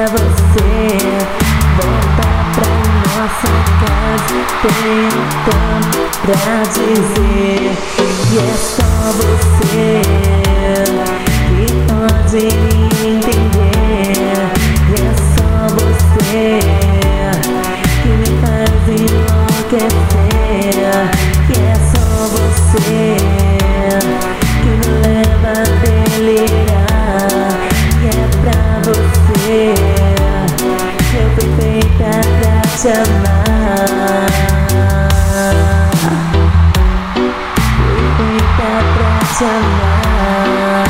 é você. Volta pra nossa casa, tenho tanto pra dizer. E é só você que pode me entender. E é só você que me faz enlouquecer. E é só você que me leva a delirar. E é pra você que eu fui feita pra te amar. Fui feita pra te amar.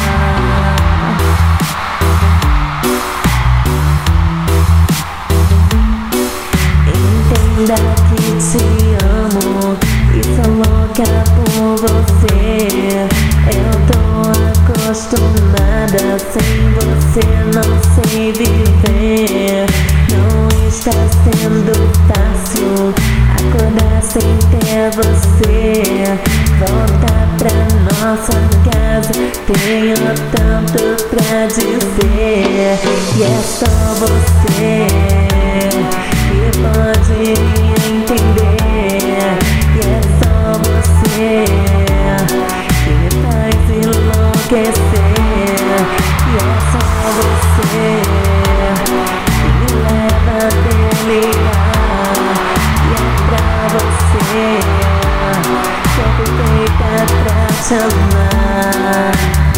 Entenda que te amo e sou louca por você. Eu tô acostumada, sem você não sei viver. Não está sendo fácil acordar sem ter você. Volta pra nossa casa, tenho tanto pra dizer. E é só você que pode me entender. E é só você que me faz enlouquecer. E é só você que me leva a delirar. E é pra você que eu fui feita pra te amar.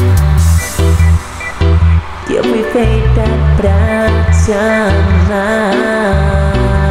Que eu fui feita pra te amar.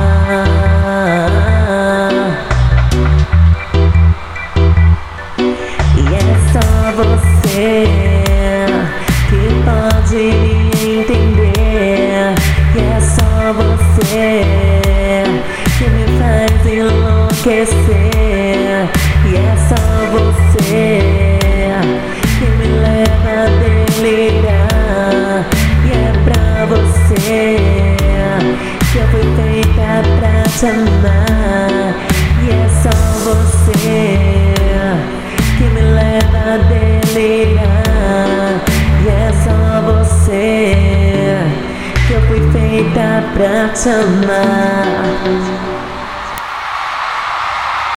E é só você que pode me entender. E é só você que me faz enlouquecer. E é só você que me leva a delirar. E é pra você que eu fui feita pra te amar. E é só você que me leva a delirar. E é só você que eu fui feita pra te amar.